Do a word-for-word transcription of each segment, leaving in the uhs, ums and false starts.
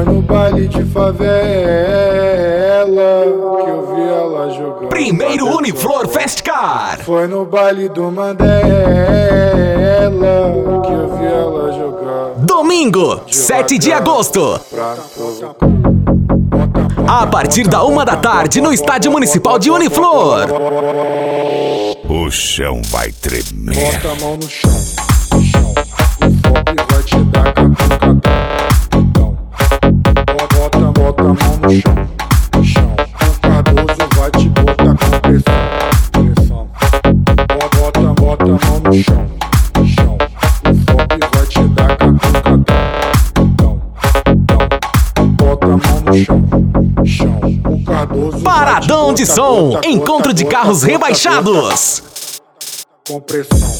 Foi no baile de favela que eu vi ela jogando. Primeiro Uniflor Festcar. Foi no baile do Mandela que eu vi ela jogar. Domingo, sete de agosto. Pra A partir da uma da tarde no Estádio Municipal de Uniflor. O chão vai tremer. Bota a mão no chão, no chão. O Fop vai te dar catucadão. Bota, bota a mão no chão, no chão. O Cardoso vai te botar com pressão, pressão. Bota, bota a mão no chão, no chão. O Fop vai te dar catucadão. Bota a mão no chão, no chão. O Cardoso Paradão de som, encontro de carros rebaixados. Com pressão.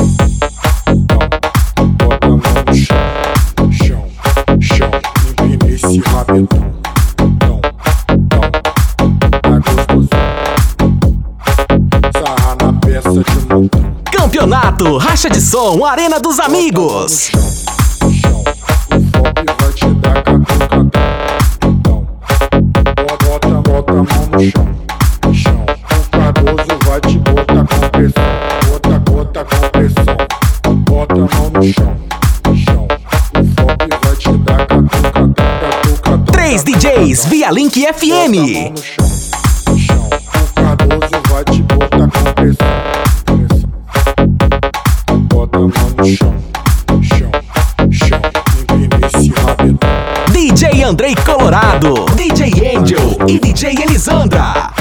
Bota a mão no chão, no chão, no chão. Empina esse rabetão. Tão, tão. Tá gostoso. Sarra na peça de montão. Campeonato, racha de som, arena dos amigos. No chão, no chão. O Fop vai te dar catucadão. Então, bota, bota a mão no chão, no chão. O Cardoso vai te botar com pressão. Bota, bota com pressão. Bota a mão no chão, no chão. O Fop vai te dar catucadão, catucadão. Três D Js via Link F M. Bota a mão no chão, no chão. O Cardoso vai te botar com pressão, pressão. Bota a mão no chão, no chão, no chão. Empina esse rabetão. D J Andrei Colorado, D J Angel e D J Elisandra.